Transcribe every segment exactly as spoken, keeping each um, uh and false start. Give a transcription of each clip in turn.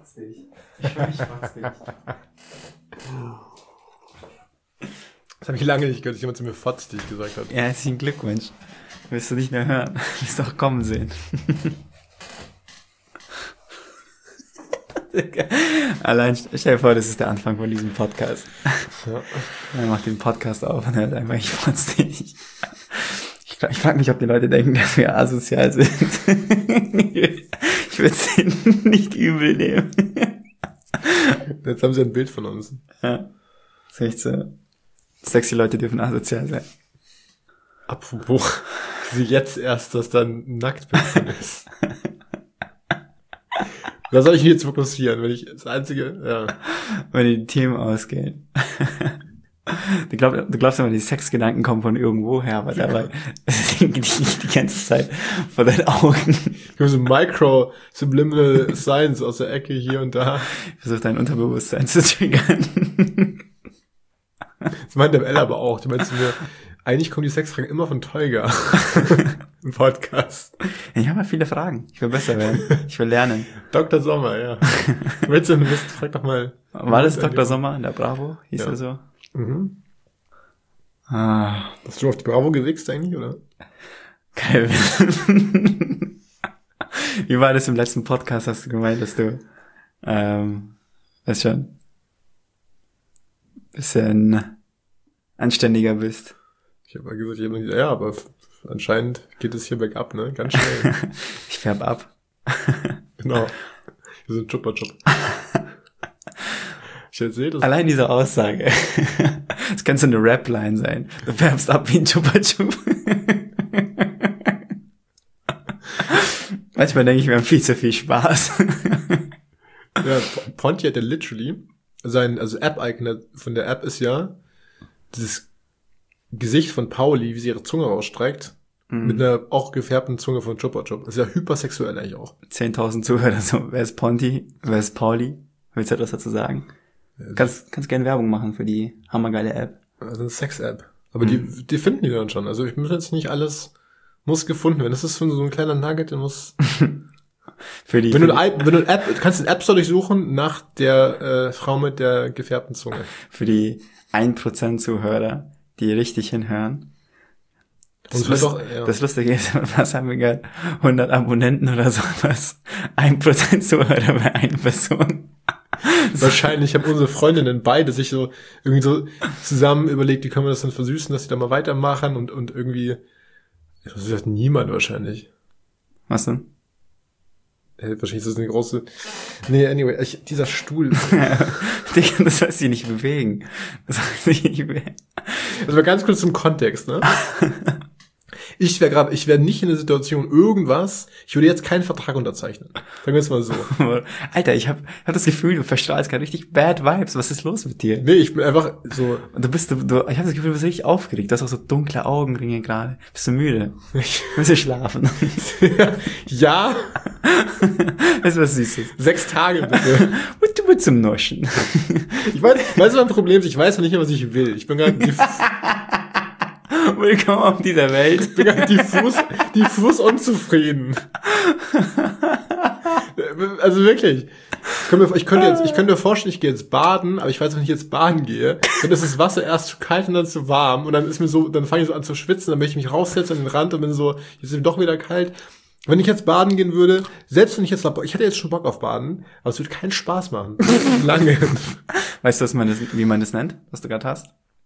fotz dich. Ich schwör, ich fotz dich. Das habe ich lange nicht gehört, dass jemand zu mir fotz dich gesagt hat. Ja, herzlichen Glückwunsch. Willst du nicht mehr hören? Willst du auch kommen sehen. Allein, stell dir vor, das ist der Anfang von diesem Podcast. Ja. Er macht den Podcast auf und hört einfach, ich fotz dich. Ich, ich frage mich, ob die Leute denken, dass wir asozial sind. Ich würde es ihnen nicht übel nehmen. Jetzt haben sie ein Bild von uns. Ja, das ist echt so. Sexy Leute dürfen asozial sein. Apropos, sie jetzt erst, dass da ein Nacktbild ist. Da soll ich mich jetzt fokussieren, wenn ich das einzige, ja. Wenn die Themen ausgehen. Du glaubst, du glaubst immer, die Sexgedanken kommen von irgendwo her, aber dabei denken die nicht die ganze Zeit vor deinen Augen. Ich habe so Micro Subliminal Science aus der Ecke hier und da. Ich versuche dein Unterbewusstsein zu triggern. Das meint der L aber auch. Die meint zu mir, eigentlich kommen die Sexfragen immer von Tolga im Podcast. Ich habe mal viele Fragen. Ich will besser werden. Ich will lernen. Doktor Sommer, ja. Willst du wissen, frag doch mal. War das Doktor Sommer in der Bravo? Hieß ja. er so? Mhm. Ah. Hast du auf die Bravo gewichst eigentlich, oder? Geil. Wie war das im letzten Podcast? Hast du gemeint, dass du, ähm, weißt schon, bisschen anständiger bist? Ich habe mal gesagt, ich hab nicht, ja, aber anscheinend geht es hier bergab, ne? Ganz schnell. Ich färb ab. Genau. Wir sind Chupa Chup. Ich erzähl das. Allein diese Aussage. Das könnte so eine Rap-Line sein. Du färbst ab wie ein Chupa Chup. Manchmal denke ich, wir haben viel zu viel Spaß. Ja, Ponti hat ja literally sein, also App-Icon von der App ist ja dieses Gesicht von Pauli, wie sie ihre Zunge rausstreckt, mhm. mit einer auch gefärbten Zunge von Chupa Chup. Das ist ja hypersexuell eigentlich auch. zehntausend Zuhörer, so, wer ist Ponti, wer ist Pauli? Willst du etwas dazu sagen? Ja, kannst, kannst gerne Werbung machen für die hammergeile App. Also eine Sex-App. Aber mhm. die, die finden die dann schon. Also ich muss jetzt nicht alles, muss gefunden werden. Das ist so ein kleiner Nugget, der muss... für die, wenn, für du eine, wenn du eine App, du kannst den App Store durchsuchen nach der äh, Frau mit der gefärbten Zunge. Für die ein Prozent Zuhörer, die richtig hinhören. Das, das, Lust, doch, ja. das Lustige ist, was haben wir gerade? hundert Abonnenten oder sowas. ein Prozent Zuhörer bei einer Person. Wahrscheinlich haben unsere Freundinnen beide sich so irgendwie so zusammen überlegt, wie können wir das dann versüßen, dass sie da mal weitermachen und und irgendwie, das sagt niemand wahrscheinlich. Was denn? Hey, wahrscheinlich ist das eine große... Nee, anyway, ich, dieser Stuhl... Digga, das soll sich nicht bewegen. Das soll sich nicht bewegen. Also mal ganz kurz zum Kontext, ne? Ich wäre gerade, ich wäre nicht in der Situation irgendwas, ich würde jetzt keinen Vertrag unterzeichnen. Sagen wir es mal so. Alter, ich habe hab das Gefühl, du verstrahlst gerade richtig bad Vibes. Was ist los mit dir? Nee, ich bin einfach so... Und du bist, du, du ich habe das Gefühl, du bist richtig aufgeregt. Du hast auch so dunkle Augenringe gerade. Bist du müde? Ich Willst du schlafen? Ja. Weißt du, was Süßes? Sechs Tage bitte. Und du bist zum Noschen. Ich weiß, weißt du, mein Problem ist, ich weiß noch nicht mehr, was ich will. Ich bin gerade willkommen auf dieser Welt. Ich bin gerade diffus, diffus unzufrieden. Also wirklich. Ich könnte, mir, ich könnte jetzt, ich könnte mir vorstellen, ich gehe jetzt baden, aber ich weiß, wenn ich jetzt baden gehe, dann ist das Wasser erst zu kalt und dann zu warm und dann ist mir so, dann fange ich so an zu schwitzen, dann möchte ich mich raussetzen an den Rand und bin so, jetzt ist mir doch wieder kalt. Wenn ich jetzt baden gehen würde, selbst wenn ich jetzt, ich hätte jetzt schon Bock auf Baden, aber es würde keinen Spaß machen. Lange. Weißt du, was man das, wie man das nennt, was du gerade hast?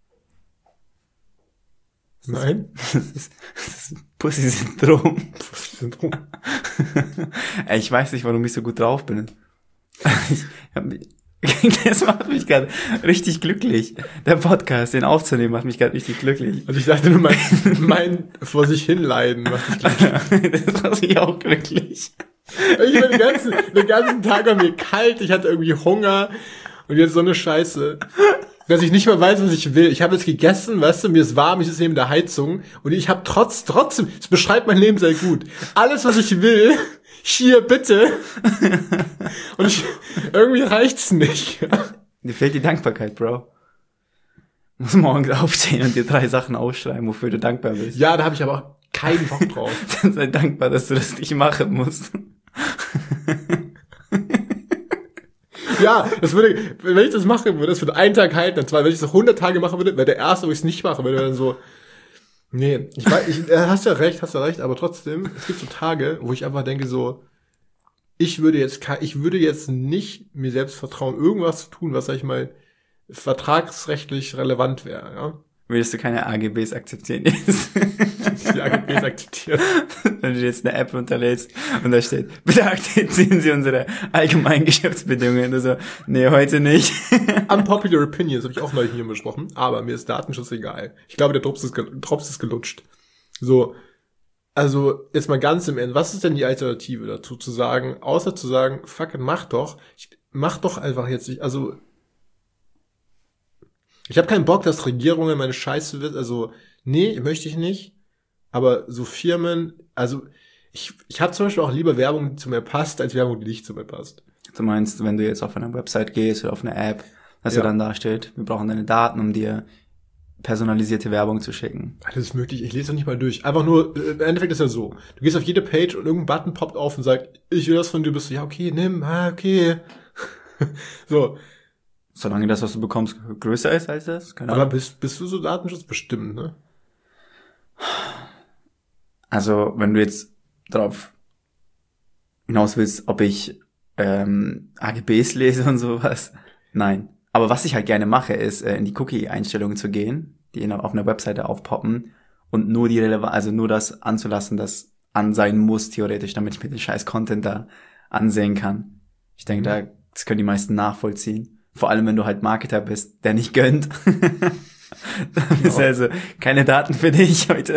Nein. Das ist, das ist Pussy-Syndrom. Pussy-Syndrom. Ey, ich weiß nicht, warum ich so gut drauf bin. Ich hab mich, das macht mich gerade richtig glücklich. Der Podcast, den aufzunehmen, macht mich gerade richtig glücklich. Also ich dachte nur, mein, mein vor sich hinleiden macht mich glücklich. Das macht mich auch glücklich. Ich bin den ganzen, den ganzen Tag war mir kalt, ich hatte irgendwie Hunger und jetzt so eine Scheiße. Dass ich nicht mehr weiß, was ich will. Ich habe jetzt gegessen, weißt du, mir ist warm, ich sitze neben der Heizung und ich habe trotz, trotzdem, es beschreibt mein Leben sehr gut. Alles, was ich will, hier, bitte. Und ich, irgendwie reicht's nicht. Dir fehlt die Dankbarkeit, Bro. Du musst morgens aufstehen und dir drei Sachen ausschreiben, wofür du dankbar bist. Ja, da habe ich aber auch keinen Bock drauf. Dann sei dankbar, dass du das nicht machen musst. Ja, das würde, wenn ich das machen würde, das würde einen Tag halten, und zwar, wenn ich das hundert Tage machen würde, wäre der erste, wo ich es nicht mache, würde dann so, nee, ich weiß, ich, äh, hast ja recht, hast ja recht, aber trotzdem, es gibt so Tage, wo ich einfach denke so, ich würde jetzt, ich würde jetzt nicht mir selbst vertrauen, irgendwas zu tun, was, sag ich mal, vertragsrechtlich relevant wäre, ja. Würdest du keine A G Bs akzeptieren jetzt? Die A G Bs akzeptieren. Wenn du jetzt eine App runterlädst und da steht, bitte akzeptieren Sie unsere allgemeinen Geschäftsbedingungen. Also, nee, heute nicht. Unpopular Opinions habe ich auch neulich hier besprochen, aber mir ist Datenschutz egal. Ich glaube, der Drops ist, Drops ist gelutscht. So, also jetzt mal ganz im Ende, was ist denn die Alternative dazu zu sagen, außer zu sagen, fuck it, mach doch, ich, mach doch einfach jetzt nicht, also ich habe keinen Bock, dass Regierungen meine Scheiße wird, also nee, möchte ich nicht, aber so Firmen, also ich ich habe zum Beispiel auch lieber Werbung, die zu mir passt, als Werbung, die nicht zu mir passt. Du meinst, wenn du jetzt auf eine Website gehst oder auf eine App, dass Ja. ja dann da steht, wir brauchen deine Daten, um dir personalisierte Werbung zu schicken. Alles ist möglich, ich lese doch nicht mal durch. Einfach nur, äh, im Endeffekt ist ja so, du gehst auf jede Page und irgendein Button poppt auf und sagt, ich will das von dir, bist du, ja okay, nimm, ah, okay. So, Solange das, was du bekommst, größer ist als das? Keine aber Ahnung. bist, bist du so datenschutzbestimmt, ne? Also, wenn du jetzt darauf hinaus willst, ob ich ähm, A G Bs lese und sowas, nein. Aber was ich halt gerne mache, ist, äh, in die Cookie-Einstellungen zu gehen, die in, auf einer Webseite aufpoppen und nur die relevant, also nur das anzulassen, das an sein muss, theoretisch, damit ich mir den scheiß Content da ansehen kann. Ich denke, da, das können die meisten nachvollziehen. Vor allem, wenn du halt Marketer bist, der nicht gönnt. Dann ist Ja. also keine Daten für dich heute.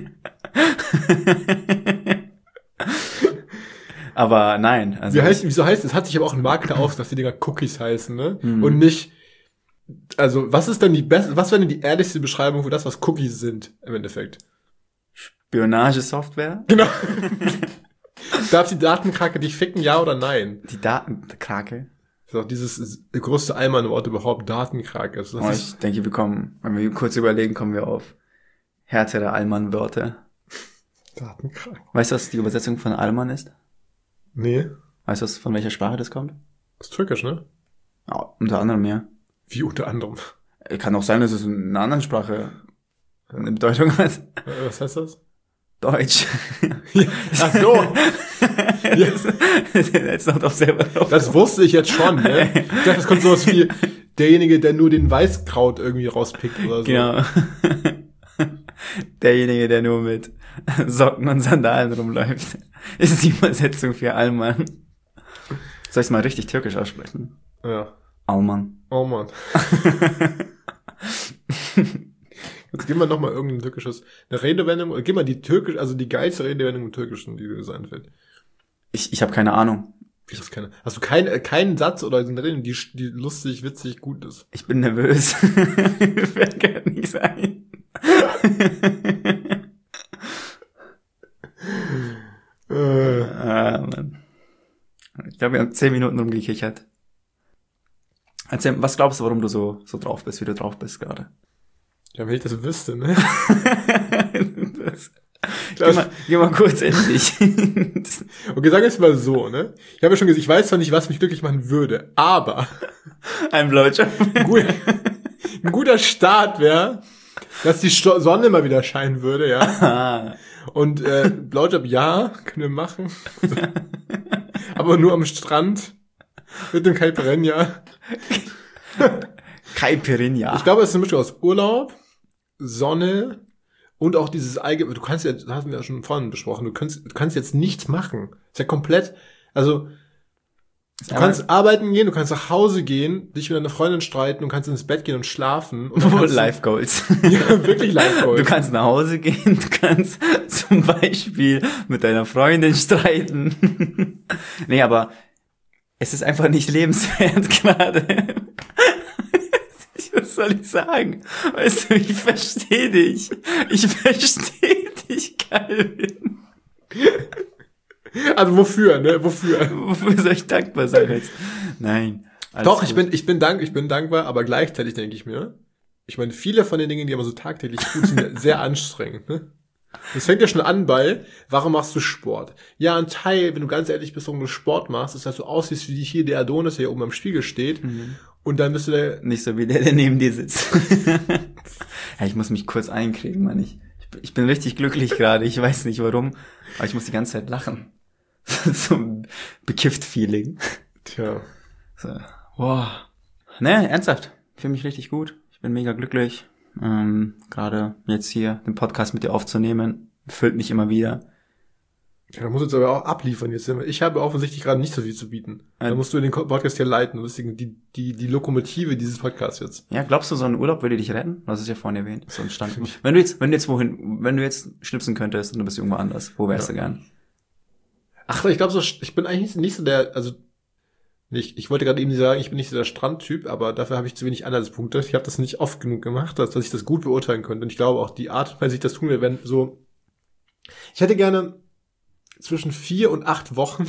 Aber nein. Also Wie heißt, wieso heißt es? Hat sich aber auch ein Marketer aus, dass die Dinger Cookies heißen, ne? Mhm. Und nicht, also, was ist denn die beste, was wäre denn die ehrlichste Beschreibung für das, was Cookies sind, im Endeffekt? Spionagesoftware? Genau. Darf die Datenkrake dich ficken, ja oder nein? Die Datenkrake? Das ist auch dieses größte Allmann-Wort überhaupt, Datenkrake. Das Oh, ist, ich denke, wir kommen, wenn wir kurz überlegen, kommen wir auf härtere Allmann-Wörter. Datenkrake. Weißt du, was die Übersetzung von Allmann ist? Nee. Weißt du, was- von welcher Sprache das kommt? Das ist türkisch, ne? Ja, unter anderem, ja. Wie unter anderem. Kann auch sein, dass es in einer anderen Sprache eine Bedeutung hat. Äh, Was heißt das? Deutsch. Ach so. Jetzt, jetzt noch doch selber drauf. Das wusste ich jetzt schon, ne? Ich dachte, das kommt sowas wie derjenige, der nur den Weißkraut irgendwie rauspickt oder so. Genau. Derjenige, der nur mit Socken und Sandalen rumläuft, ist die Übersetzung für Allmann. Soll ich es mal richtig türkisch aussprechen? Ja. Allmann. Oh Mann. Jetzt gib mal noch mal irgendein türkisches, eine Redewendung, oder gib mal die türkisch, also die geilste Redewendung im Türkischen, die dir so einfällt. Ich, ich habe keine Ahnung. Ich weiß keine. Hast du keinen, äh, keinen Satz oder eine Redewendung, die, die lustig, witzig, gut ist? Ich bin nervös. Wer kann nicht sein. Äh, Ah, Mann. Ich glaube, wir haben zehn Minuten rumgekichert. Erzähl, was glaubst du, warum du so, so drauf bist, wie du drauf bist gerade? ja, wenn ich das wüsste, ne? Das, geh, mal, geh mal kurz in dich. Okay, sagen wir es mal so, ne? Ich habe ja schon gesagt, ich weiß zwar nicht, was mich glücklich machen würde, aber Ein Blowjob. ein guter, ein guter Start wäre, dass die Sto- Sonne mal wieder scheinen würde, ja. Ah, Und äh, Blowjob, ja, können wir machen. Aber nur am Strand mit dem Caipirinha. Caipirinha. Ich glaube, es ist eine Mischung aus Urlaub, Sonne und auch dieses allgemeine, du kannst ja, das hatten wir ja schon vorhin besprochen, du kannst, du kannst jetzt nichts machen. Ist ja komplett, also du kannst arbeiten gehen, du kannst nach Hause gehen, dich mit deiner Freundin streiten, du kannst ins Bett gehen und schlafen. Und dann kannst du- Life Goals. Ja, wirklich Life Goals. Du kannst nach Hause gehen, du kannst zum Beispiel mit deiner Freundin streiten. Nee, aber es ist einfach nicht lebenswert gerade. Was soll ich sagen? Weißt du, ich verstehe dich. Ich verstehe dich, Calvin. Also wofür, ne? Wofür? Wofür soll ich dankbar sein jetzt? Nein. alles Doch, ich gut. bin, ich bin dank, ich bin dankbar, aber gleichzeitig denke ich mir, ich meine, viele von den Dingen, die man so tagtäglich tut, sind ja sehr anstrengend, ne? Das fängt ja schon an bei, warum machst du Sport? Ja, ein Teil, wenn du ganz ehrlich bist, warum du Sport machst, ist, dass du aussiehst wie hier der Adonis, der hier oben am Spiegel steht. Mhm. Und dann bist du der... Nicht so wie der, der neben dir sitzt. Ja, ich muss mich kurz einkriegen, Mann. Ich, ich bin richtig glücklich gerade. Ich weiß nicht warum, aber ich muss die ganze Zeit lachen. So ein bekifft Feeling. Tja. So. Wow. Ne, ernsthaft. Ich fühle mich richtig gut. Ich bin mega glücklich. Ähm, gerade jetzt hier den Podcast mit dir aufzunehmen, füllt mich immer wieder. Ja, da musst du jetzt aber auch abliefern jetzt. Ich habe offensichtlich gerade nicht so viel zu bieten. Ähm, da musst du den Podcast hier leiten. Du bist die, die, die Lokomotive dieses Podcasts jetzt. Ja, glaubst du, so ein Urlaub würde dich retten? Das ist ja vorhin erwähnt. So ein Stand. Wenn du jetzt, wenn du jetzt wohin, wenn du jetzt schnipsen könntest und du bist irgendwo anders, wo wärst ja. du gern? Ach, ich glaube so, ich bin eigentlich nicht so der, also nicht, ich wollte gerade eben sagen, ich bin nicht so der Strandtyp, aber dafür habe ich zu wenig Anhaltspunkte. Ich habe das nicht oft genug gemacht, dass, dass ich das gut beurteilen könnte. Und ich glaube auch die Art, weil ich das tun will, wenn so, ich hätte gerne zwischen vier und acht Wochen.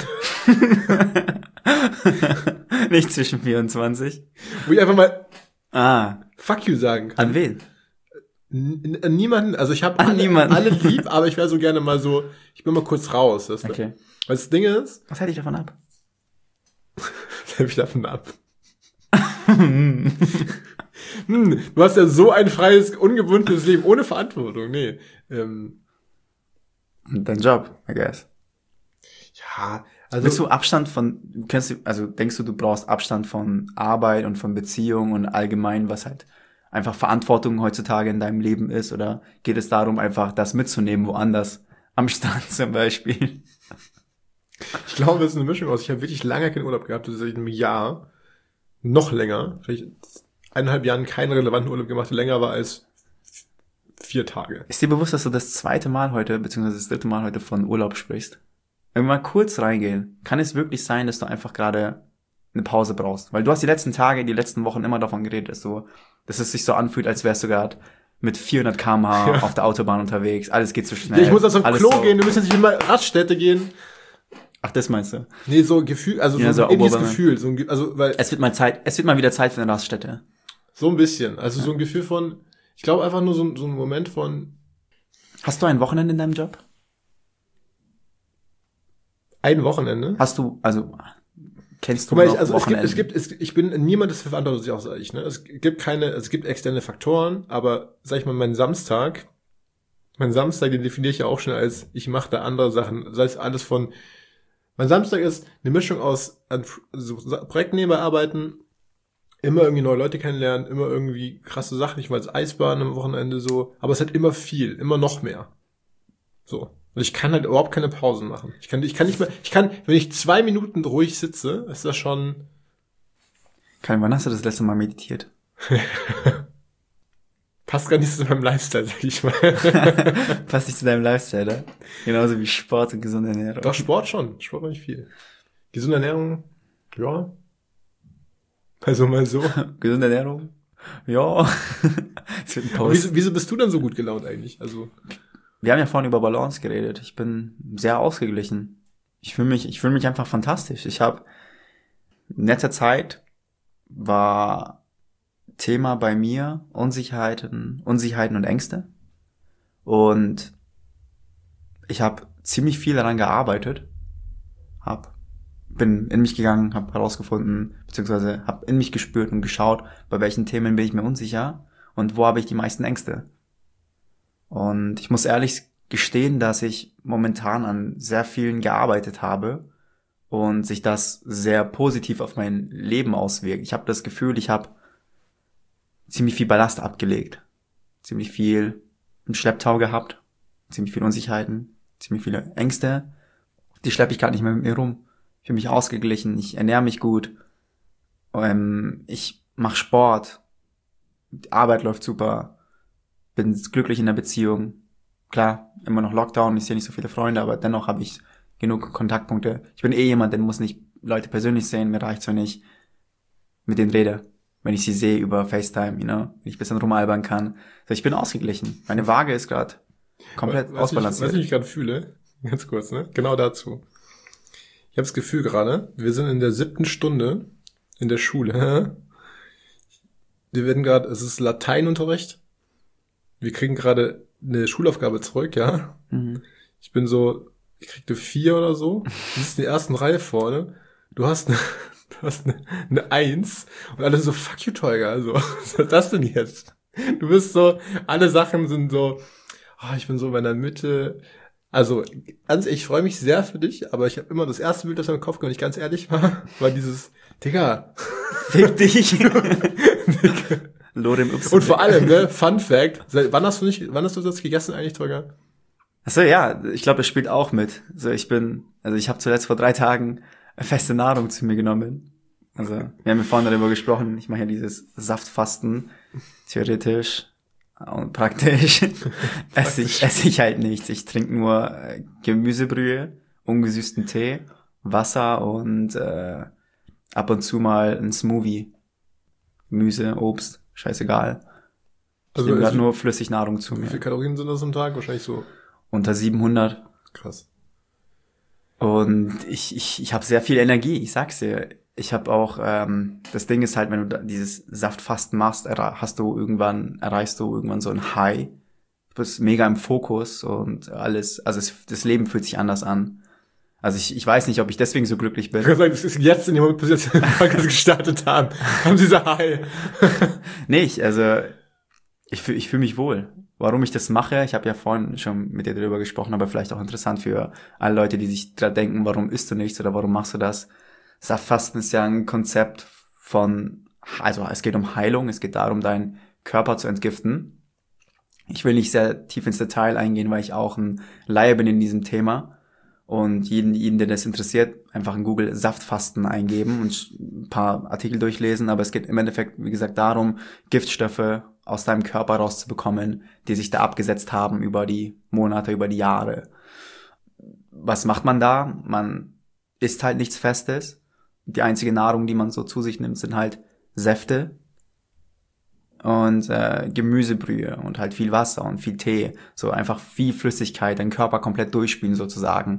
Nicht zwischen vierundzwanzig. Wo ich einfach mal ah. Fuck you sagen kann. An wen? N- n- niemanden, also ich habe alle, alle lieb, aber ich wäre so gerne mal so, ich bin mal kurz raus. Das, okay. Weil das Ding ist... Was hält dich davon ab? Was hält mich davon ab? hm, du hast ja so ein freies, ungebundenes Leben ohne Verantwortung. Nee. Ähm, Dein Job, I guess. Ja, also... Willst du Abstand von, kennst du, also denkst du, du brauchst Abstand von Arbeit und von Beziehungen und allgemein, was halt einfach Verantwortung heutzutage in deinem Leben ist? Oder geht es darum, einfach das mitzunehmen, woanders? Am Strand zum Beispiel. Ich glaube, das ist eine Mischung aus. Ich habe wirklich lange keinen Urlaub gehabt, das ist seit einem Jahr. Noch länger. Vielleicht eineinhalb Jahren keinen relevanten Urlaub gemacht, der länger war als vier Tage. Ist dir bewusst, dass du das zweite Mal heute, beziehungsweise das dritte Mal heute von Urlaub sprichst? Wenn wir mal kurz reingehen, kann es wirklich sein, dass du einfach gerade eine Pause brauchst? Weil du hast die letzten Tage, die letzten Wochen immer davon geredet, dass du, dass es sich so anfühlt, als wärst du gerade mit vierhundert Kilometer pro Stunde ja. auf der Autobahn unterwegs. Alles geht so schnell. Ja, ich muss also auf Klo so. gehen, wir müssen jetzt nicht immer Raststätte gehen. Ach, das meinst du? Nee, so Gefühl, also ja, so, so ein ähnliches Gefühl. So ein, also, weil es wird mal Zeit, es wird mal wieder Zeit für eine Raststätte. So ein bisschen. Also ja. so ein Gefühl von, ich glaube einfach nur so, so ein Moment von... Hast du ein Wochenende in deinem Job? Ein Wochenende? Hast du, also, kennst du Guck mal, noch ich, also Wochenende? Es gibt, es gibt, es, ich bin niemand, das verantwortet sich außer ich, ne? Es gibt keine, es gibt externe Faktoren, aber, sag ich mal, mein Samstag, mein Samstag, den definiere ich ja auch schon als, ich mache da andere Sachen, sei es alles von, mein Samstag ist eine Mischung aus, also Projekten nebenarbeiten, immer irgendwie neue Leute kennenlernen, immer irgendwie krasse Sachen, ich war als Eisbahn am Wochenende so, aber es hat immer viel, immer noch mehr. So. Und ich kann halt überhaupt keine Pausen machen. Ich kann, ich kann nicht mehr, ich kann, wenn ich zwei Minuten ruhig sitze, ist das schon... Karin, wann hast du das letzte Mal meditiert? Passt gar nicht zu meinem Lifestyle, sag ich mal. Passt nicht zu deinem Lifestyle, ne? Genauso wie Sport und gesunde Ernährung. Doch, Sport schon. Sport mache ich viel. Gesunde Ernährung, ja. Also mal so. Gesunde Ernährung? Ja. Es wird ein Post. Wieso, wieso bist du denn so gut gelaunt eigentlich? Also... Wir haben ja vorhin über Balance geredet. Ich bin sehr ausgeglichen. Ich fühle mich, ich fühle mich einfach fantastisch. Ich habe in letzter Zeit war Thema bei mir Unsicherheiten, Unsicherheiten und Ängste. Und ich habe ziemlich viel daran gearbeitet. Hab, bin in mich gegangen, habe herausgefunden, beziehungsweise habe in mich gespürt und geschaut, bei welchen Themen bin ich mir unsicher und wo habe ich die meisten Ängste. Und ich muss ehrlich gestehen, dass ich momentan an sehr vielen gearbeitet habe und sich das sehr positiv auf mein Leben auswirkt. Ich habe das Gefühl, ich habe ziemlich viel Ballast abgelegt, ziemlich viel im Schlepptau gehabt, ziemlich viele Unsicherheiten, ziemlich viele Ängste. Die schleppe ich gerade nicht mehr mit mir rum. Ich fühle mich ausgeglichen, ich ernähre mich gut, ähm, ich mache Sport, die Arbeit läuft super. Bin glücklich in der Beziehung. Klar, immer noch Lockdown, ich sehe nicht so viele Freunde, aber dennoch habe ich genug Kontaktpunkte. Ich bin eh jemand, der muss nicht Leute persönlich sehen, mir reicht's, wenn ich mit denen rede. Wenn ich sie sehe über FaceTime, you know, wenn ich ein bisschen rumalbern kann. Also ich bin ausgeglichen. Meine Waage ist gerade komplett was ausbalanciert. Ich, was ich gerade fühle, ganz kurz, ne? Genau dazu. Ich habe das Gefühl gerade, wir sind in der siebten Stunde in der Schule. Wir werden gerade, es ist Lateinunterricht. Wir kriegen gerade eine Schulaufgabe zurück, ja. Mhm. Ich bin so, ich kriegte vier oder so. Du sitzt in der ersten Reihe vorne. Du hast eine, du hast eine, eine Eins und alle so, fuck you, Tolga. Also, was ist das denn jetzt? Du bist so, alle Sachen sind so, oh, ich bin so in meiner Mitte. Also, ganz, ich freue mich sehr für dich, aber ich habe immer das erste Bild, das mir im Kopf kam, wenn ich ganz ehrlich war, war dieses, Digga. Fick dich. Lorem ipsum. Und vor allem, ne, Fun Fact, seit, wann hast du nicht, wann hast du das gegessen eigentlich, Tolga? Achso, ja, ich glaube, das spielt auch mit. Also ich bin, also ich habe zuletzt vor drei Tagen feste Nahrung zu mir genommen. Also wir haben ja vorhin darüber gesprochen, ich mache ja dieses Saftfasten, theoretisch und praktisch esse ich, esse ich halt nichts. Ich trinke nur äh, Gemüsebrühe, ungesüßten Tee, Wasser und äh, ab und zu mal ein Smoothie. Gemüse, Obst, scheißegal. Ich Also nehme gerade ist- nur Flüssignahrung zu Wie mir. viele Kalorien sind das am Tag? Wahrscheinlich so Unter siebenhundert. krass. Und ich, ich, ich habe sehr viel Energie, ich sag's dir. Ich habe auch, ähm, das Ding ist halt, wenn du da dieses Saftfasten machst, erra- hast du irgendwann, erreichst du irgendwann so ein High. Du bist mega im Fokus und alles, also es, das Leben fühlt sich anders an. Also ich, ich weiß nicht, ob ich deswegen so glücklich Ich bin. kann sagen, das ist jetzt in dem Moment, bis wir jetzt den Podcast gestartet haben, haben sie gesagt, hi. Nee, ich, also ich fühle ich fühl mich wohl. Warum ich das mache, ich habe ja vorhin schon mit dir darüber gesprochen, aber vielleicht auch interessant für alle Leute, die sich da denken, warum isst du nichts oder warum machst du das? Saftfasten ist ja ein Konzept von, also es geht um Heilung, es geht darum, deinen Körper zu entgiften. Ich will nicht sehr tief ins Detail eingehen, weil ich auch ein Laie bin in diesem Thema. Und jeden, jeden, der das interessiert, einfach in Google Saftfasten eingeben und ein paar Artikel durchlesen. Aber es geht im Endeffekt, wie gesagt, darum, Giftstoffe aus deinem Körper rauszubekommen, die sich da abgesetzt haben über die Monate, über die Jahre. Was macht man da? Man isst halt nichts Festes. Die einzige Nahrung, die man so zu sich nimmt, sind halt Säfte und äh, Gemüsebrühe und halt viel Wasser und viel Tee. So einfach viel Flüssigkeit, deinen Körper komplett durchspielen sozusagen.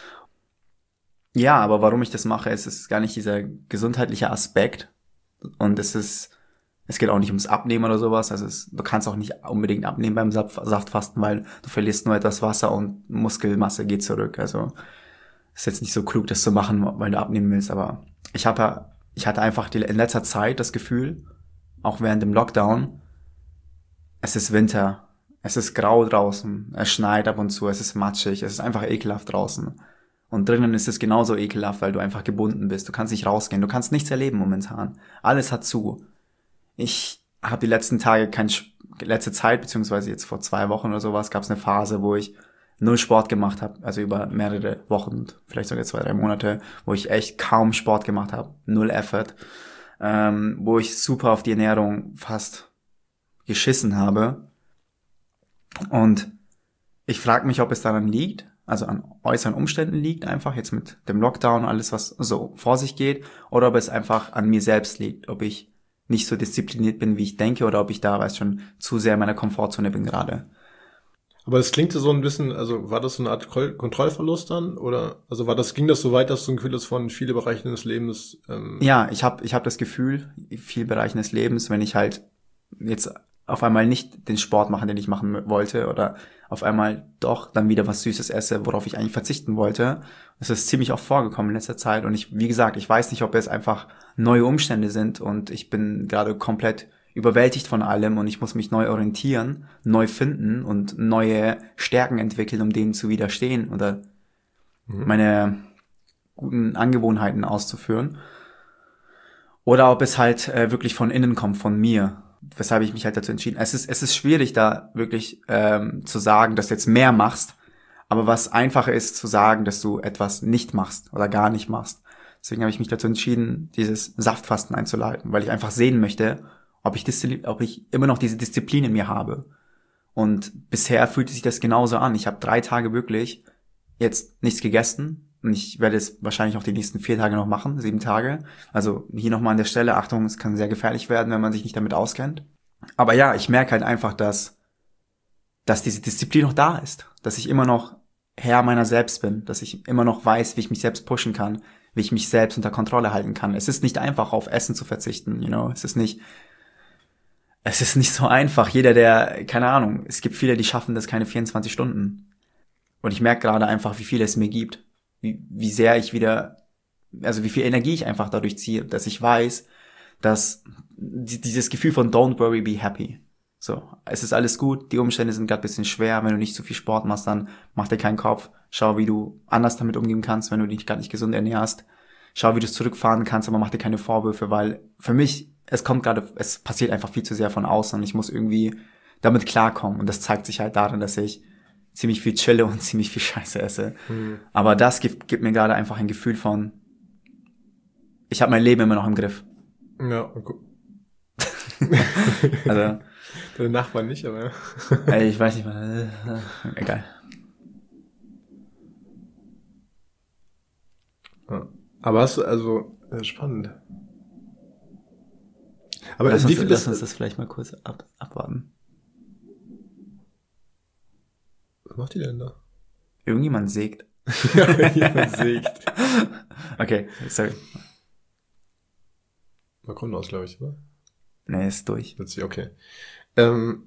Ja, aber warum ich das mache, ist, ist gar nicht dieser gesundheitliche Aspekt. Und es ist, es geht auch nicht ums Abnehmen oder sowas. Also es, du kannst auch nicht unbedingt abnehmen beim Saft, Saftfasten, weil du verlierst nur etwas Wasser und Muskelmasse geht zurück. Also ist jetzt nicht so klug, das zu machen, weil du abnehmen willst. Aber ich habe, ich hatte einfach die, in letzter Zeit das Gefühl, auch während dem Lockdown, es ist Winter, es ist grau draußen, es schneit ab und zu, es ist matschig, es ist einfach ekelhaft draußen. Und drinnen ist es genauso ekelhaft, weil du einfach gebunden bist. Du kannst nicht rausgehen, du kannst nichts erleben momentan. Alles hat zu. Ich habe die letzten Tage, kein, letzte Zeit, beziehungsweise jetzt vor zwei Wochen oder sowas, gab es eine Phase, wo ich null Sport gemacht habe, also über mehrere Wochen, vielleicht sogar zwei, drei Monate, wo ich echt kaum Sport gemacht habe, null Effort. Ähm, wo ich super auf die Ernährung fast geschissen habe. Und ich frage mich, ob es daran liegt, also an äußeren Umständen liegt, einfach jetzt mit dem Lockdown, alles, was so vor sich geht, oder ob es einfach an mir selbst liegt, ob ich nicht so diszipliniert bin, wie ich denke, oder ob ich da, weiß schon, zu sehr in meiner Komfortzone bin gerade. Aber es klingt so ein bisschen, also war das so eine Art Kol- Kontrollverlust dann? Oder also war das, ging das so weit, dass du ein Gefühl hast von viele Bereiche des Lebens? Ähm Ja, ich habe ich hab das Gefühl, in vielen Bereichen des Lebens, wenn ich halt jetzt auf einmal nicht den Sport mache, den ich machen wollte, oder auf einmal doch dann wieder was Süßes esse, worauf ich eigentlich verzichten wollte. Das ist ziemlich oft vorgekommen in letzter Zeit. Und ich, wie gesagt, ich weiß nicht, ob es einfach neue Umstände sind und ich bin gerade komplett überwältigt von allem und ich muss mich neu orientieren, neu finden und neue Stärken entwickeln, um denen zu widerstehen oder mhm. meine guten Angewohnheiten auszuführen. Oder ob es halt äh, wirklich von innen kommt, von mir, weshalb ich mich halt dazu entschieden. Es ist es ist schwierig, da wirklich ähm, zu sagen, dass du jetzt mehr machst, aber was einfacher ist, zu sagen, dass du etwas nicht machst oder gar nicht machst. Deswegen habe ich mich dazu entschieden, dieses Saftfasten einzuleiten, weil ich einfach sehen möchte, ob ich, Diszi- ob ich immer noch diese Disziplin in mir habe. Und bisher fühlte sich das genauso an. Ich habe drei Tage wirklich jetzt nichts gegessen. Und ich werde es wahrscheinlich auch die nächsten vier Tage noch machen, sieben Tage. Also hier nochmal an der Stelle, Achtung, es kann sehr gefährlich werden, wenn man sich nicht damit auskennt. Aber ja, ich merke halt einfach, dass, dass diese Disziplin noch da ist. Dass ich immer noch Herr meiner selbst bin. Dass ich immer noch weiß, wie ich mich selbst pushen kann. Wie ich mich selbst unter Kontrolle halten kann. Es ist nicht einfach, auf Essen zu verzichten, you know. Es ist nicht... es ist nicht so einfach. Jeder, der, keine Ahnung, es gibt viele, die schaffen das keine vierundzwanzig Stunden. Und ich merke gerade einfach, wie viel es mir gibt. Wie, wie sehr ich wieder, also wie viel Energie ich einfach dadurch ziehe, dass ich weiß, dass dieses Gefühl von don't worry, be happy. So, es ist alles gut, die Umstände sind gerade ein bisschen schwer, wenn du nicht zu viel Sport machst, dann mach dir keinen Kopf. Schau, wie du anders damit umgehen kannst, wenn du dich gerade nicht gesund ernährst. Schau, wie du es zurückfahren kannst, aber mach dir keine Vorwürfe, weil für mich, es kommt gerade, es passiert einfach viel zu sehr von außen und ich muss irgendwie damit klarkommen. Und das zeigt sich halt darin, dass ich ziemlich viel chille und ziemlich viel Scheiße esse. Mhm. Aber das gibt, gibt mir gerade einfach ein Gefühl von, ich habe mein Leben immer noch im Griff. Ja, okay. Also deine Nachbarn nicht, aber ey, ich weiß nicht mal. Egal. Ja. Aber hast du, also, ja, spannend. Aber lass, wie uns, viel lass uns das vielleicht mal kurz ab, abwarten. Was macht die denn da? Irgendjemand sägt. Irgendjemand sägt. Okay, sorry. Mal kommt aus, glaube ich, oder? Nee, ist durch. Okay. Ähm,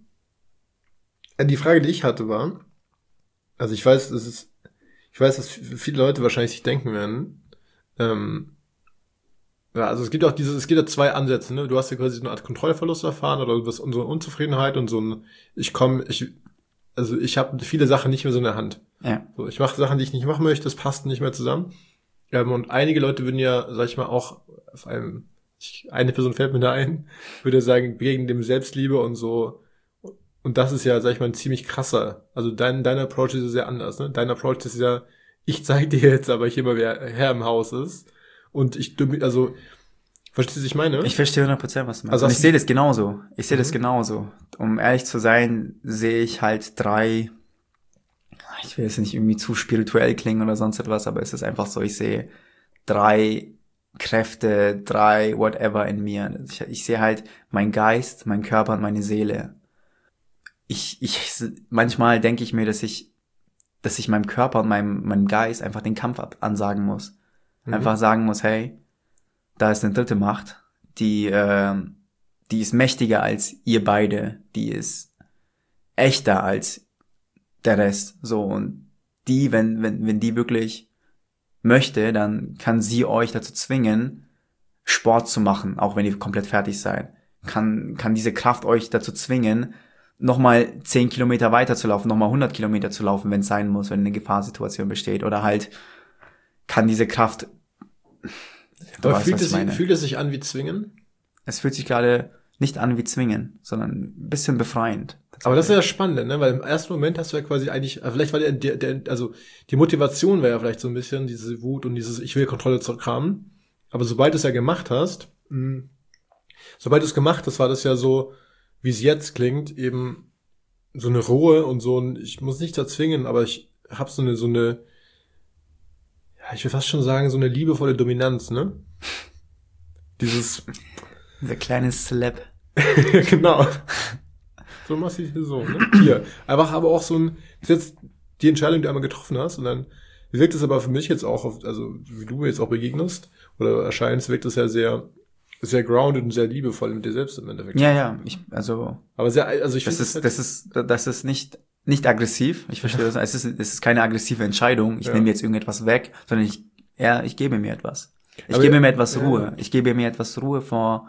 die Frage, die ich hatte, war, also ich weiß, es ist, ich weiß, dass viele Leute wahrscheinlich sich denken werden, ähm, ja, also es gibt auch dieses, es gibt ja zwei Ansätze, ne? Du hast ja quasi so eine Art Kontrollverlust erfahren oder du hast so eine Unzufriedenheit und so ein, ich komme, ich, also ich habe viele Sachen nicht mehr so in der Hand. Ja. So, ich mache Sachen, die ich nicht machen möchte, das passt nicht mehr zusammen. Ähm, und einige Leute würden ja, sag ich mal, auch auf einem, ich, eine Person fällt mir da ein, würde sagen, wegen dem Selbstliebe und so. Und das ist ja, sag ich mal, ein ziemlich krasser. Also dein, dein Approach ist ja sehr anders, ne? Dein Approach ist ja, ich zeig dir jetzt, aber ich immer, wer Herr im Haus ist. Und ich, also, verstehst du, was ich meine? Ich verstehe hundert Prozent, was du meinst. Also und ich sehe das genauso. Ich sehe mhm. das genauso. Um ehrlich zu sein, sehe ich halt drei, ich will jetzt nicht irgendwie zu spirituell klingen oder sonst etwas, aber es ist einfach so, ich sehe drei Kräfte, drei whatever in mir. Ich, ich sehe halt mein Geist, mein Körper und meine Seele. Ich, ich, manchmal denke ich mir, dass ich, dass ich meinem Körper und meinem, meinem Geist einfach den Kampf ab, ansagen muss. Mhm. Einfach sagen muss, hey, da ist eine dritte Macht, die, äh, die ist mächtiger als ihr beide, die ist echter als der Rest, so, und die, wenn, wenn, wenn die wirklich möchte, dann kann sie euch dazu zwingen, Sport zu machen, auch wenn ihr komplett fertig seid. Kann, kann diese Kraft euch dazu zwingen, nochmal zehn Kilometer weiter zu laufen, nochmal hundert Kilometer zu laufen, wenn es sein muss, wenn eine Gefahrsituation besteht, oder halt kann diese Kraft, du aber weißt, fühlt, es sich, fühlt es sich an wie zwingen? Es fühlt sich gerade nicht an wie zwingen, sondern ein bisschen befreiend. Aber das ist ja spannend, ne? Weil im ersten Moment hast du ja quasi eigentlich, vielleicht war der, der, der also die Motivation wäre ja vielleicht so ein bisschen diese Wut und dieses ich will Kontrolle zurückhaben. Aber sobald du es ja gemacht hast, mh, sobald du es gemacht hast, war das ja so, wie es jetzt klingt, eben so eine Ruhe und so ein, ich muss nicht erzwingen, aber ich habe so eine, so eine, ja, ich will fast schon sagen, so eine liebevolle Dominanz, ne? Dieses dieser kleine Slap. Genau. So machst du hier so, ne? Hier. Einfach aber auch so ein, das ist jetzt die Entscheidung, die du einmal getroffen hast und dann wirkt es aber für mich jetzt auch, auf, also wie du mir jetzt auch begegnest oder erscheinst, wirkt es ja sehr, sehr grounded und sehr liebevoll mit dir selbst im Endeffekt. Ja, ja, ich, also. Aber sehr, also ich finde. Das ist, halt das ist, das ist nicht, nicht aggressiv. Ich verstehe das. Es ist, es ist keine aggressive Entscheidung. Ich ja. nehme jetzt irgendetwas weg, sondern ich, ja, ich gebe mir etwas. Ich aber gebe ja, mir etwas Ruhe. Ja. Ich gebe mir etwas Ruhe vor,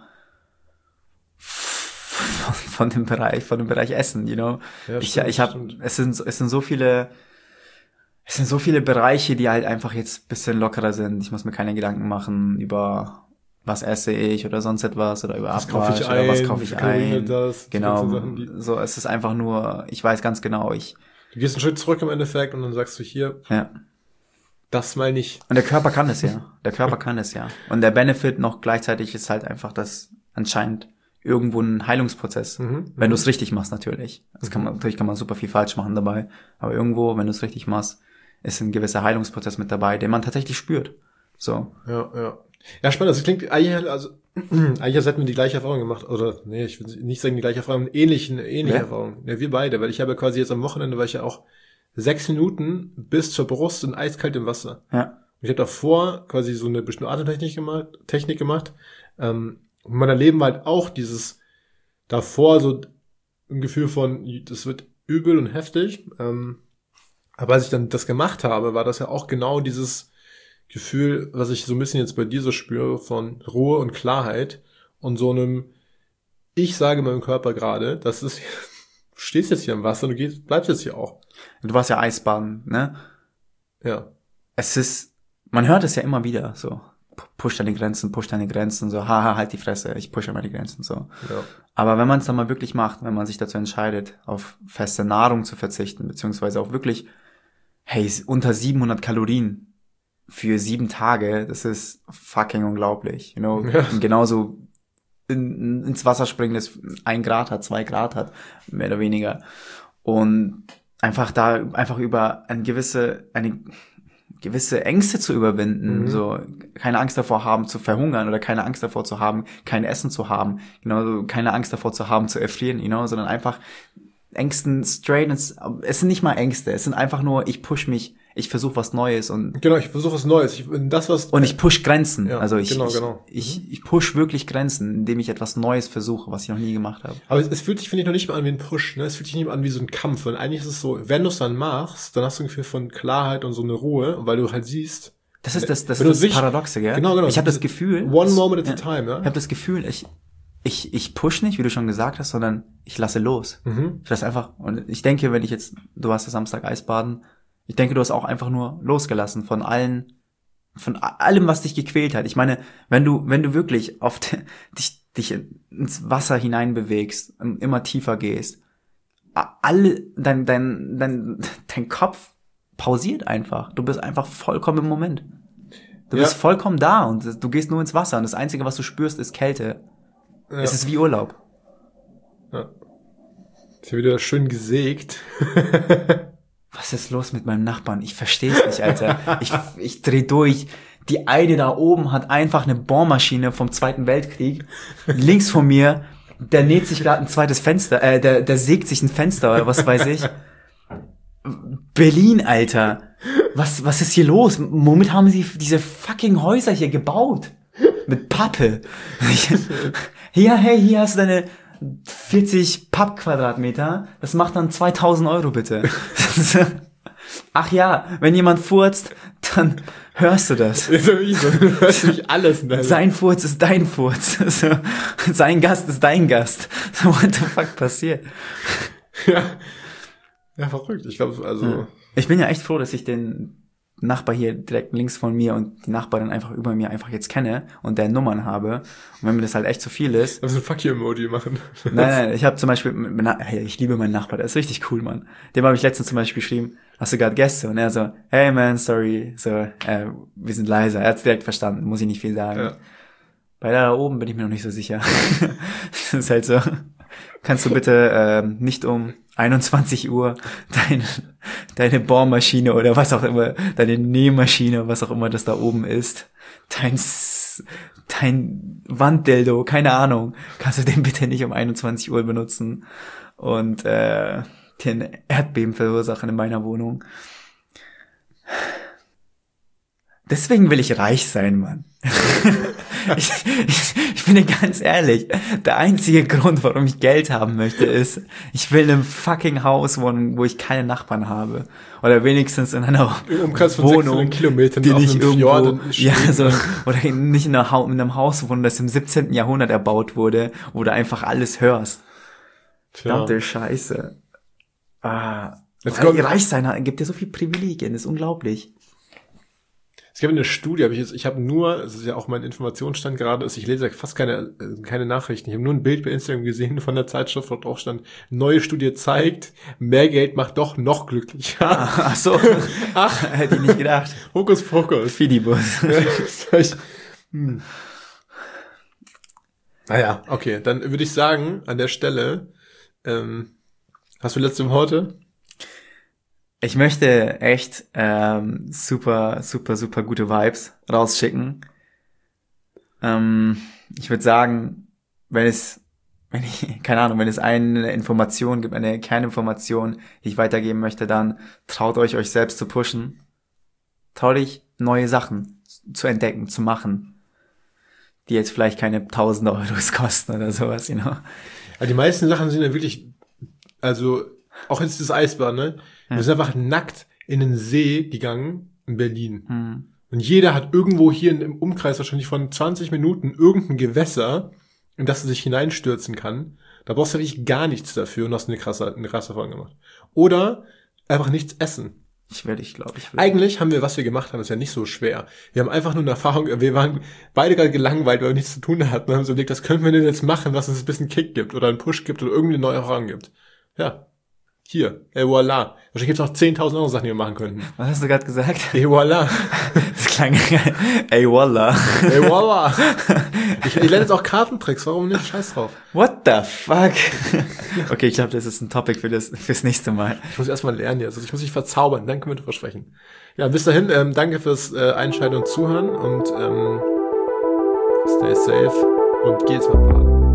von, von dem Bereich, von dem Bereich Essen, you know. Ja, ich, stimmt, ich habe, es sind, es sind so viele, es sind so viele Bereiche, die halt einfach jetzt ein bisschen lockerer sind. Ich muss mir keine Gedanken machen über, was esse ich oder sonst etwas oder über Abwasch oder ein, was kaufe ich ein. Das, genau. Sachen, so, es ist einfach nur, ich weiß ganz genau, ich. Du gehst einen Schritt zurück im Endeffekt und dann sagst du hier. Ja. Das mal nicht. Und der Körper kann es ja. Der Körper kann es ja. Und der Benefit noch gleichzeitig ist halt einfach, dass anscheinend irgendwo ein Heilungsprozess, mhm, wenn du es richtig machst natürlich. Das kann man, natürlich kann man super viel falsch machen dabei, aber irgendwo, wenn du es richtig machst, ist ein gewisser Heilungsprozess mit dabei, den man tatsächlich spürt. So. Ja, ja. Ja, spannend. Das klingt eigentlich, also eigentlich hätten wir die gleiche Erfahrung gemacht, oder nee, ich will nicht sagen die gleiche Erfahrung, ähnlichen, ähnliche ja? Erfahrung. Ja, wir beide, weil ich habe quasi jetzt am Wochenende, war ich ja auch sechs Minuten bis zur Brust und eiskalt im Wasser. Ja. Und ich habe davor quasi so eine bestimmte Atemtechnik gemacht, Technik gemacht. Ähm, und mein Leben war halt auch dieses davor so ein Gefühl von, das wird übel und heftig. Ähm, aber als ich dann das gemacht habe, war das ja auch genau dieses Gefühl, was ich so ein bisschen jetzt bei dir so spüre, von Ruhe und Klarheit und so einem, ich sage meinem Körper gerade, das ist, du stehst jetzt hier im Wasser und du gehst, bleibst jetzt hier auch. Du warst ja Eisbaden, ne? Ja. Es ist, man hört es ja immer wieder, so, push deine Grenzen, push deine Grenzen, so, haha, halt die Fresse, ich pushe meine Grenzen, so. Ja. Aber wenn man es dann mal wirklich macht, wenn man sich dazu entscheidet, auf feste Nahrung zu verzichten, beziehungsweise auch wirklich, hey, unter siebenhundert Kalorien für sieben Tage, das ist fucking unglaublich, you know, Ja. und genauso in, ins Wasser springen, das ein Grad hat, zwei Grad hat, mehr oder weniger, und einfach da, einfach über eine gewisse, eine gewisse Ängste zu überwinden, Mhm. so, keine Angst davor haben zu verhungern oder keine Angst davor zu haben, kein Essen zu haben, genauso keine Angst davor zu haben zu erfrieren, you know, sondern einfach Ängsten straight ins, es sind nicht mal Ängste, es sind einfach nur, ich push mich, ich versuche was Neues und Genau, ich versuche was Neues. Ich, das, was und ich push Grenzen, Ja, also ich, genau, ich, genau. ich, ich push wirklich Grenzen, indem ich etwas Neues versuche, was ich noch nie gemacht habe. Aber es, es fühlt sich, finde ich, noch nicht mal an wie ein Push, ne? Es fühlt sich nicht mal an wie so ein Kampf. Und eigentlich ist es so, wenn du es dann machst, dann hast du ein Gefühl von Klarheit und so eine Ruhe, weil du halt siehst. Das ist das, das, Wenn du ist das sich- Paradoxe, gell? Genau, genau. Ich habe das Gefühl, One das- moment at ja, a time, ja? ich habe das Gefühl, ich, ich, ich push nicht, wie du schon gesagt hast, sondern ich lasse los. Mhm. Ich lasse einfach, und ich denke, wenn ich jetzt, du warst ja Samstag Eisbaden, ich denke, du hast auch einfach nur losgelassen von allen, von a- allem, was dich gequält hat. Ich meine, wenn du, wenn du wirklich auf de, dich, dich ins Wasser hineinbewegst, und immer tiefer gehst, a- alle, dein, dein, dein, dein Kopf pausiert einfach. Du bist einfach vollkommen im Moment. Du Ja. bist vollkommen da und du gehst nur ins Wasser und das Einzige, was du spürst, ist Kälte. Ja. Es ist wie Urlaub. Ja. Ist ja wieder schön gesägt. Was ist los mit meinem Nachbarn? Ich versteh's nicht, Alter. Ich, ich dreh durch. Die eine da oben hat einfach eine Bohrmaschine vom Zweiten Weltkrieg. Links von mir, der näht sich gerade ein zweites Fenster, äh, der, der sägt sich ein Fenster oder was weiß ich. Berlin, Alter. Was, was ist hier los? Womit haben sie diese fucking Häuser hier gebaut? Mit Pappe. Hier, hey, hier hast du deine vierzig Pappquadratmeter. Das macht dann zweitausend Euro, bitte. Ach ja, wenn jemand furzt, dann hörst du das. Ist ja wirklich so, du hörst nicht alles in deinem- Sein Furz ist dein Furz. So, sein Gast ist dein Gast. So, what the fuck passiert? Ja. Ja, verrückt. Ich glaube, also, Ich bin ja echt froh, dass ich den Nachbar hier direkt links von mir und die Nachbarin einfach über mir einfach jetzt kenne und deren Nummern habe. Und wenn mir das halt echt zu viel ist. lass ein Fuck you-Emoji machen. Nein, nein, ich habe zum Beispiel, mit meiner- hey, ich liebe meinen Nachbar, der ist richtig cool, Mann. Dem habe ich letztens zum Beispiel geschrieben, hast du gerade Gäste? Und er so, hey man, sorry, so, äh, wir sind leiser. Er hat's direkt verstanden, muss ich nicht viel sagen. Ja. Bei der da oben bin ich mir noch nicht so sicher. Das ist halt so, kannst du bitte ähm, nicht um einundzwanzig Uhr deine, deine Bohrmaschine oder was auch immer, deine Nähmaschine, was auch immer das da oben ist, dein, S- dein Wanddildo, keine Ahnung, kannst du den bitte nicht um einundzwanzig Uhr benutzen und äh, den Erdbeben verursachen in meiner Wohnung. Deswegen will ich reich sein, Mann. ich, ich, ich bin dir ganz ehrlich, der einzige Grund, warum ich Geld haben möchte, ist, ich will in einem fucking Haus wohnen, wo ich keine Nachbarn habe. Oder wenigstens in einer Im Umkreis von Wohnung, sechshundert Kilometern die auf nicht einem Fjord irgendwo, in ja, Schweden. so, oder nicht in, einer, Hau- in einem Haus wohnen, das im siebzehnten Jahrhundert erbaut wurde, wo du einfach alles hörst. Verdammte Scheiße. Ah, Jetzt kommt- reich sein hat- gibt dir so viel Privilegien, das ist unglaublich. Es gab eine Studie, habe ich jetzt, ich habe nur, das ist ja auch mein Informationsstand gerade, ist, ich lese ja fast keine, äh, keine Nachrichten. Ich habe nur ein Bild bei Instagram gesehen von der Zeitschrift, wo drauf stand, neue Studie zeigt, mehr Geld macht doch noch glücklicher. Ach so, ach, hätte ich nicht gedacht. Hokus Pokus. Fidibus. ich, hm. Naja, okay, dann würde ich sagen, an der Stelle, ähm, hast du letzte Worte? Ich möchte echt ähm, super, super, super gute Vibes rausschicken. Ähm, ich würde sagen, wenn es, wenn ich, keine Ahnung, wenn es eine Information gibt, eine Kerninformation, die ich weitergeben möchte, dann traut euch, euch selbst zu pushen. Traut euch, neue Sachen zu entdecken, zu machen, die jetzt vielleicht keine tausende Euros kosten oder sowas, you know. Ja, die meisten Sachen sind ja wirklich, also auch jetzt das Eisbahn, ne? Ja. Wir sind einfach nackt in den See gegangen in Berlin. Hm. Und jeder hat irgendwo hier im Umkreis wahrscheinlich von zwanzig Minuten irgendein Gewässer, in das er sich hineinstürzen kann. Da brauchst du wirklich gar nichts dafür und hast eine krasse, eine krasse Erfahrung gemacht. Oder einfach nichts essen. Ich werde, ich glaube, ich will. Eigentlich haben wir, was wir gemacht haben, ist ja nicht so schwer. Wir haben einfach nur eine Erfahrung, wir waren beide gerade gelangweilt, weil wir nichts zu tun hatten und haben so überlegt, was können wir denn jetzt machen, was uns ein bisschen Kick gibt oder einen Push gibt oder irgendwie eine neue Erfahrung gibt. Ja. Hier. Et voilà. Wahrscheinlich gibt es noch zehntausend andere Sachen, die wir machen könnten. Was hast du gerade gesagt? Et voilà. Das klang geil. Ey, Wallah. Et voilà. Ich, ich lerne jetzt auch Kartentricks, warum nicht? Scheiß drauf. What the fuck? Okay, ich glaube, das ist ein Topic für das fürs nächste Mal. Ich muss erstmal lernen jetzt. Also ich muss mich verzaubern, dann können wir drüber sprechen. Ja, bis dahin, ähm, danke fürs äh, Einschalten und Zuhören und ähm, stay safe und geh jetzt mal baden.